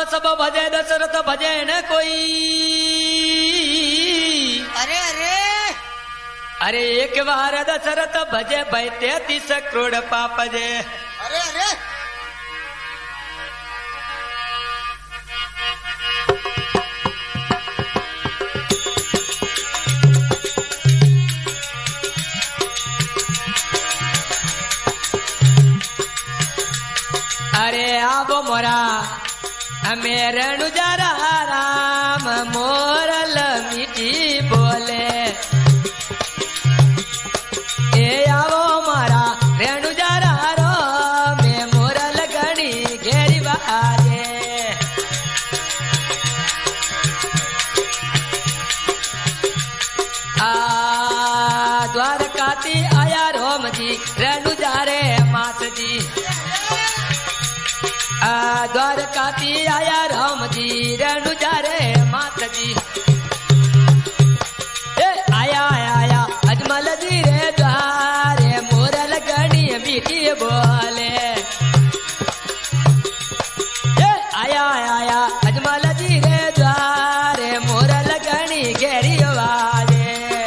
सब भजे दशरथ भजे न कोई। अरे अरे अरे एक बार दशरथ भजे भाई 33 करोड़ पाप जे। अरे अरे अरे आवो मोरा हमें रणुजारा राम मोरल मीठी बोले। ए आवो मोरा रणुजारा रो में मोरल गणी घेरी बाजे। आ द्वारकाती आया रोम जी रणुजारे मात जी। द्वारकाती आया राम जी रणुजारे मात जी। आया आया अजमल जी रे द्वारे मोरल गणी मीठी बोले। आया आया अजमल जी रे द्वारे मोरल गणी घेरी वाले।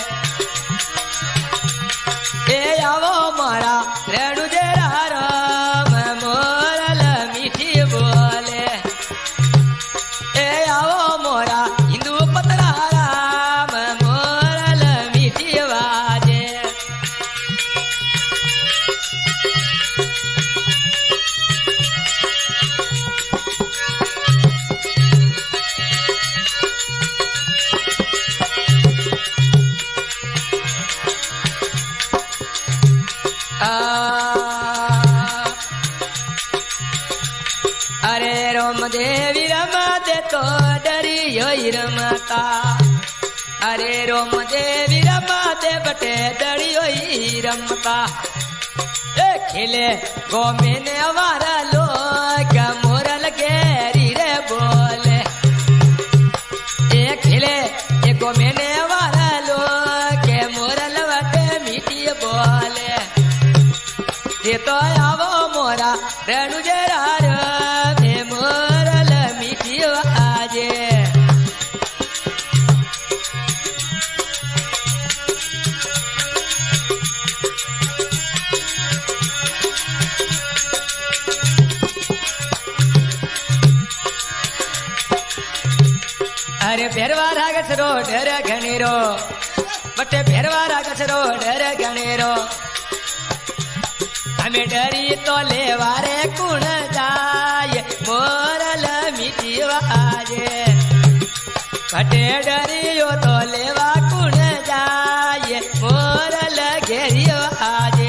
आवो मारा रणुजेरा राम मोरल मीठी बोले। आओ मोरा हिंदू पतरा राम मोरल मीठी बाजे। अरे रोम देवी रमते तो डरी योई रमता। अरे रोम देवी रमते बटे डरी योई रमता। खिले गो मैंने हमारा लोग मोरल घेरी रे बोले। खिले गो मैंने हमारा लोग मोरल बटे मीठी बोले। ये तो आवो मोरा रणुजेरा में मोरल मीठी बाजे। अरे भेरवा रागस रो डर घनेरो बटे भेरवा रागस रो डर घनेरो। हमें डरी तो लेवारे कुण जाए मोरल मीठी बाजे। बटे डरियो तो लेवा कुण जाए मोरल घेरी बाजे।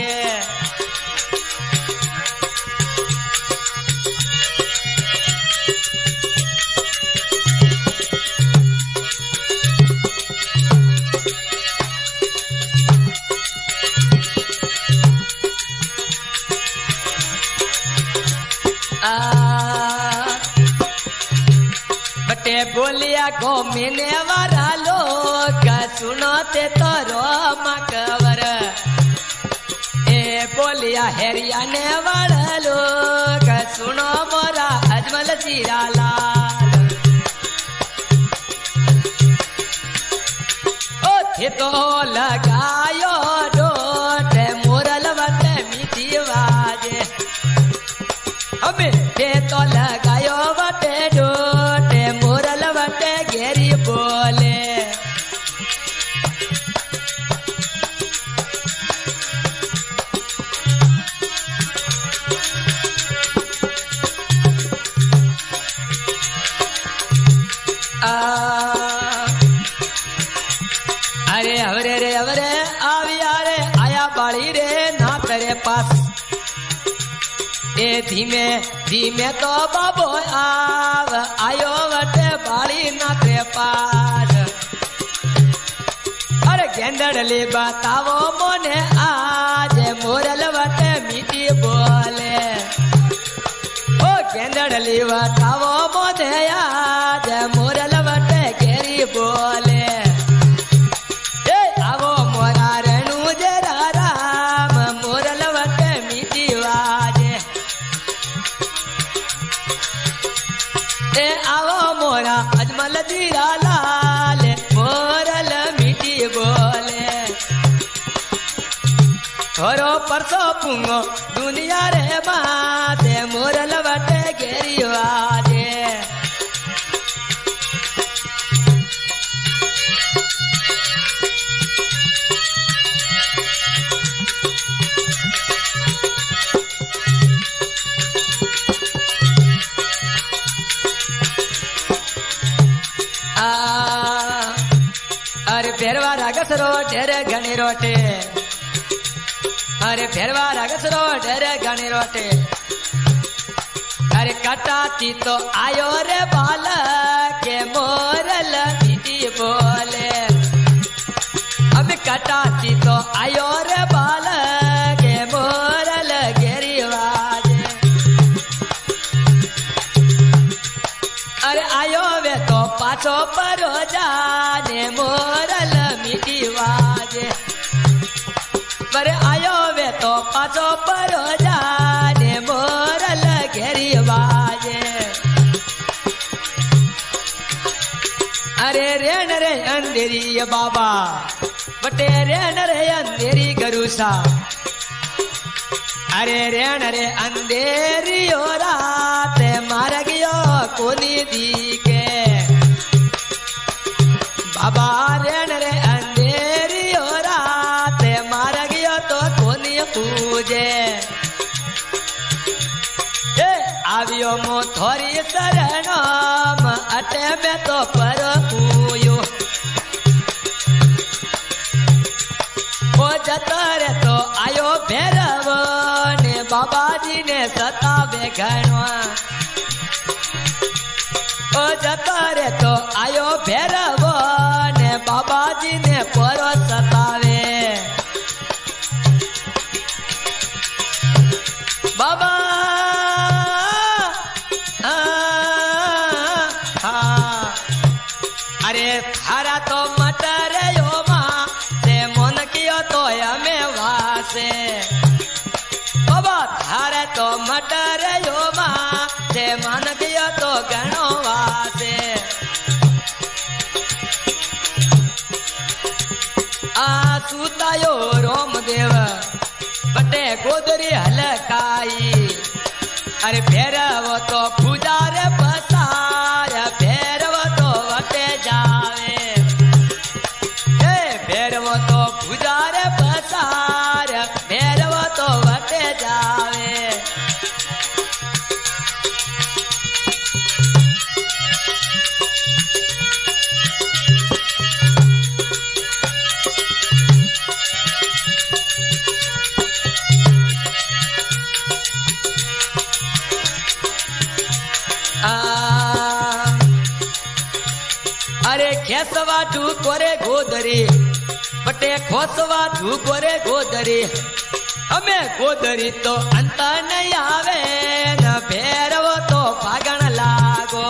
बटे बोलिया गो मैंने वारा लोग सुनो ते तो रोम कवर। बोलिया हरियाणे वाला लोग सुनो मोरा अजमल जीरा लाल। ओ थे तो लगायो डोट मोरल बटे मीठी बाजे। हमें थे तो लगायो बटे डोट मोरल बटे घेरी बोले। अरे अवरे रे अवरे आवी आरे आया बाड़ी रे ना तेरे पास। धीमे धीमे तो बाबो आव आयो वटे बाड़ी ना तेरे पास। अरे गेंदड़ली बतावो मोने आज मोरल वटे मीठी बोले। ओ गेंदड़ली बतावो मोने आज मोरल वटे घेरी बोले। आवो मोरा रणुजेरा राम मोरल वटे मीठी बाजे। ए आवो मोरा अजमल दीरा लाल मोरल मीठी बोले थोरो परसो पुंगो दुनिया रे माते मोरल बटे घेरी वाजे अरे फेरवा रागस रो ढेरे घनी रोटे अरे फेरवा रागस रो ढेरे घनी रोटे अरे कटाती तो आयो रे बाल के मोरल मीठी बोले अब कटाती तो आयो रे बाल के मोरल घेरी वाजे अरे आयो वे तो पाछो परो जाने मोरल मीठी वाजे पर आयो वे तो पाछो परो जाने मोरल घेरी वाजे अरे रेण रे अंधेरी बाबा बटे रेण रे अंधेरी गरुसा अरे रेण रे अंधेरी ओ रात मार गयो कोनी दी के बाबा रेण रे अंधेरी ओ रात मार गयो तो कोनी पूजे ए आवियो मो थोरी शरणम अटे में तो पर पूयो ओ जतर तो आयो भैरव ने बाबा जी ने सतावे घणवा ओ जतर तो आयो भैरव ने बाबा जी ने परो सतावे बाबा अरे थारा तो मटर यो माँ से मन कियो तो हमें वासे बाबा थारे तो मटर यो माँ से मन कियो तो गणो वासे आ सुतायो रोमदेव बटे गोदरी हलकाई अरे भैरव तो पूजार पसार भैरव तो वटे जावे भैरव तो पूजार पसार भैरव तो वटे जावे अरे खेसवा ढूकोरे गोदरी बटे खोसवा ढूकोरे गोदरी हमें गोदरी तो अंत नहीं आवे न भैरव तो भागण लागो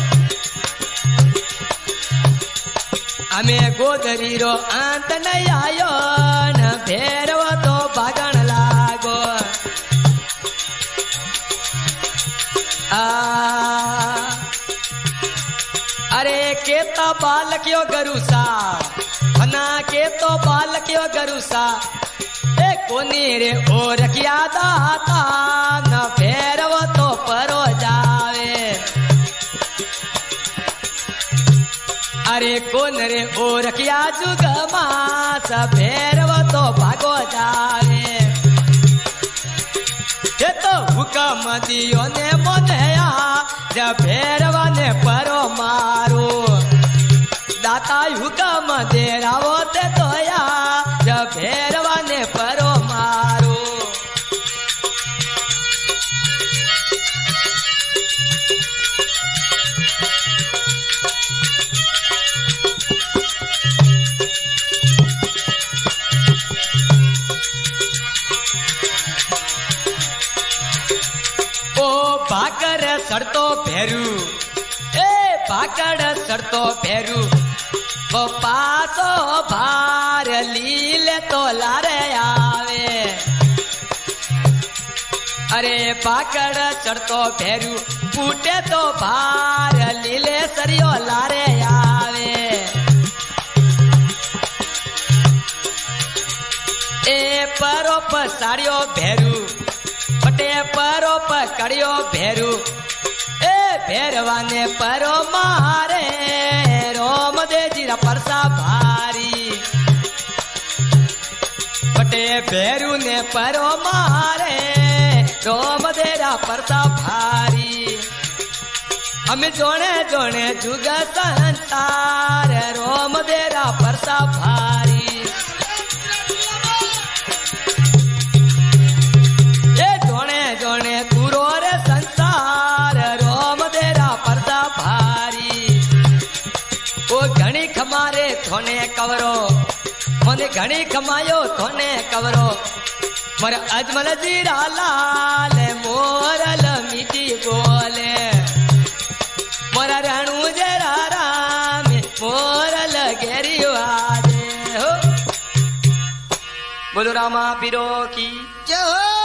हमें गोदरी रो अंत नहीं आयो न भैरव तो भागण लागो अरे केता बालक्यो गरुसा फना के तो बालक्यो गरुसा ए कोनी रे ओ रखिया दाता न भैरव तो परो जावे अरे कोन रे ओ रखिया जुग मास भैरव तो भागो जावे ये तो हुक्म दियो ने मोदया जब भैरव ने परो मारो दाता हुक्म दे रावो ते तोया जब भैरव ने परो मारो भाकर सड़तो भेरू ए भाकर सड़तो भेरू वो पासो भार लीले तो लारे आवे अरे भाकर सड़तो भेरू फूटे तो भार करियो लारे आवे ए परो पसाड़ियो भेरू पटे परो पकड़ियो भेरू ए भेरवा ने परो मारे रोम दे जीरा परसा भारी पटे भेरू ने परो मारे रोम देरा परसा भारी हम जोने जोने जुग संसार रोम देरा परसा भारी ये जोने जोने तुरो रे संसार रोम देरा परसा भारी वो घणी खमारे थोने कवरो मोने घणी खमायो थोने कवरो मोर अजमल जीरा लाल मोरल मीठी बोले मोरा रणु जरा राम मोरल घेरी आजे हो बोलो रामा पीरो की जय हो।